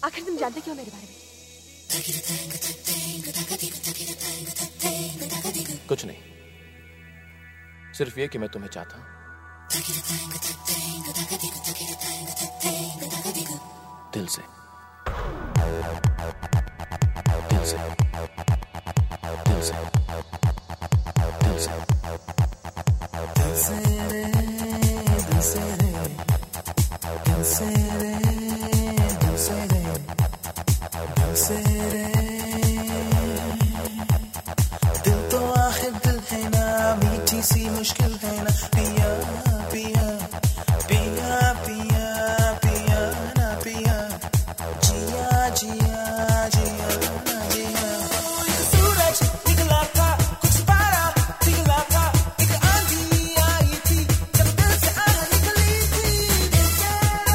आखिर तुम जानते क्यों मेरे बारे में? कुछ नहीं, सिर्फ ये कि मैं तुम्हें चाहता हूं दिल से, दिल से, दिल से, दिल से, दिल से रे, दिल से रे, दिल से रे, दिल से रे, दिल से रे। दिल तो आखिर दिल है ना, मीठी सी मुश्किल है ना, पिया पिया पिया पिया पिया ना पिया, जिया जिया जिया ना जिया। सूरज निकला था, कुछ पारा पिघला था, एक आंधी आई थी जब दिल से आह निकली थी। दिल से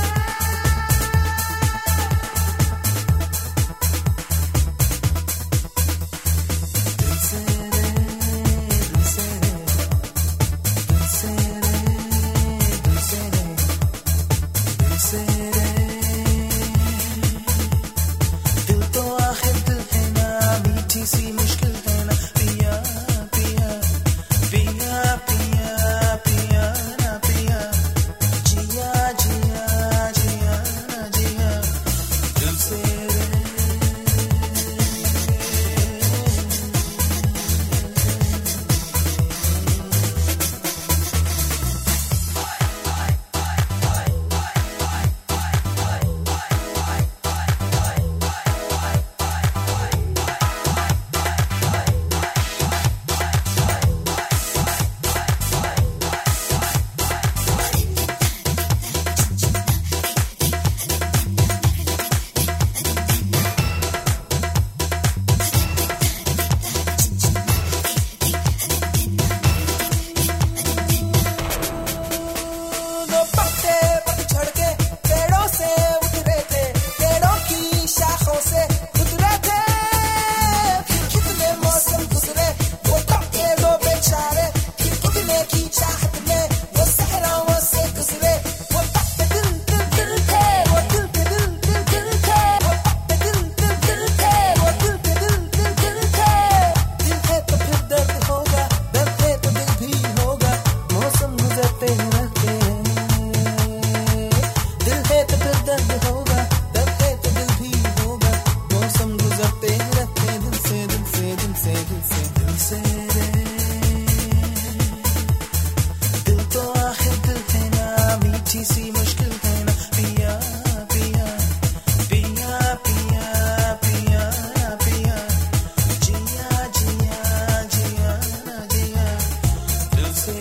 दिल तो आखिर दिल है ना, मीठी सी मुश्किल है ना, पिया पिया पिया पिया पिया ना पिया, जिया जिया जिया ना जिया, दिल से सी मुश्किल है ना, पिया पिया पिया पिया पिया पिया, जिया जिया जिया ना जिया, दिल से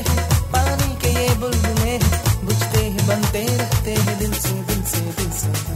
बनते रहते हैं दिल से दिल से दिल से।